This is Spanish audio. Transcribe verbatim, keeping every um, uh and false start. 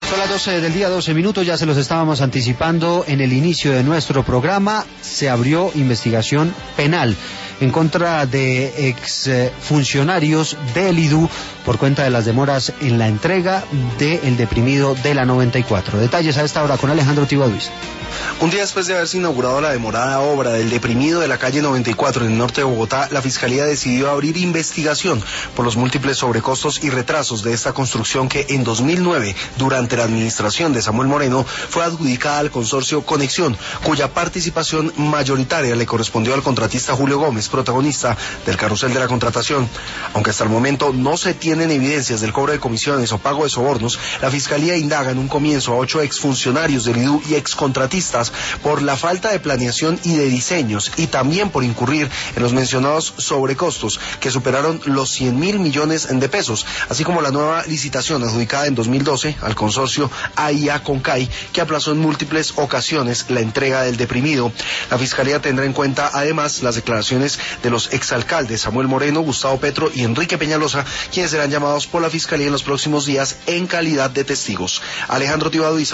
Son las doce del día, doce minutos, ya se los estábamos anticipando en el inicio de nuestro programa. Se abrió investigación penal en contra de exfuncionarios del I D U por cuenta de las demoras en la entrega del deprimido de la noventa y cuatro. Detalles a esta hora con Alejandro Tibaduiza. Un día después de haberse inaugurado la demorada obra del deprimido de la calle noventa y cuatro en el norte de Bogotá, la Fiscalía decidió abrir investigación por los múltiples sobrecostos y retrasos de esta construcción que en dos mil nueve, durante la administración de Samuel Moreno, fue adjudicada al consorcio Conexión, cuya participación mayoritaria le correspondió al contratista Julio Gómez, protagonista del carrusel de la contratación. Aunque hasta el momento no se tienen evidencias del cobro de comisiones o pago de sobornos, la Fiscalía indaga en un comienzo a ocho exfuncionarios del I D U y excontratistas por la falta de planeación y de diseños, y también por incurrir en los mencionados sobrecostos que superaron los cien mil millones de pesos, así como la nueva licitación adjudicada en dos mil doce al consorcio A I A Concay, que aplazó en múltiples ocasiones la entrega del deprimido. La Fiscalía tendrá en cuenta además las declaraciones de los exalcaldes Samuel Moreno, Gustavo Petro y Enrique Peñalosa, quienes serán llamados por la Fiscalía en los próximos días en calidad de testigos. Alejandro Tibaduiza.